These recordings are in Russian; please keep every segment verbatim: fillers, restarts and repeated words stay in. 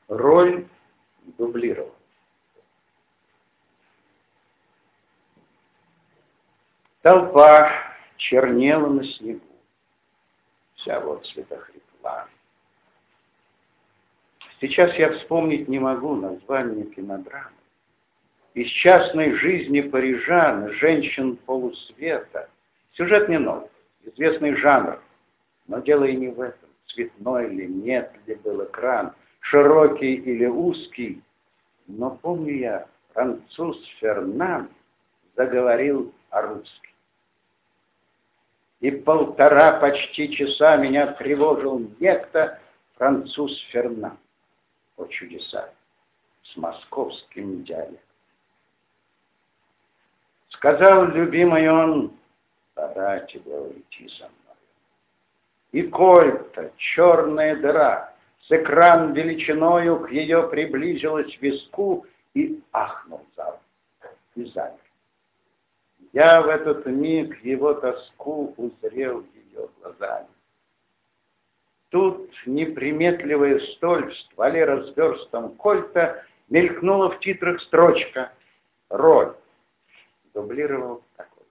роль дублировал. Толпа чернела на снегу, вся вот цветах рекламы. Сейчас я вспомнить не могу название кинодрамы. Из частной жизни парижан, женщин полусвета. Сюжет не новый, известный жанр. Но дело и не в этом. Цветной ли, нет ли был экран, широкий или узкий. Но помню я, француз Фернан заговорил о-русски. И полтора почти часа меня тревожил некто француз Фернан. О чудеса! С московским диалектом. Сказал любимый он: пора тебе уйти со мной. И коль-то черная дыра с экран величиною к ее приблизилась виску, и ахнул зал, и замер. Я в этот миг его тоску узрел ее глазами. Тут неприметливая столь в стволе разверстом кольта мелькнула в титрах строчка «Роль». Дублировал такой.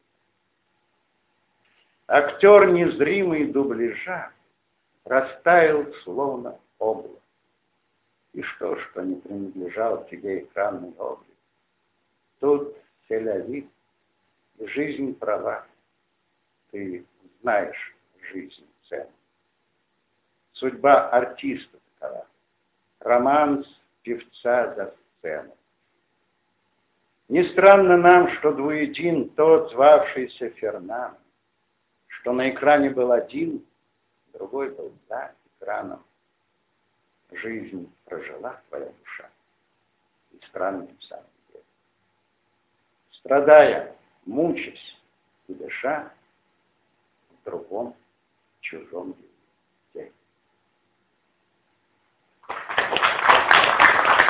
Актер незримый дубляжа растаял словно облако. И что, что не принадлежал тебе экранный облик? Тут Тель-Авив, жизнь права. Ты знаешь жизнь цену. Судьба артиста такова. Романс певца за сцену. Не странно нам, что двуедин тот, звавшийся Фернан, что на экране был один, другой был за экраном. Жизнь прожила твоя душа, и странным самым делом. Страдая, мучаясь и дыша в другом чужом мире.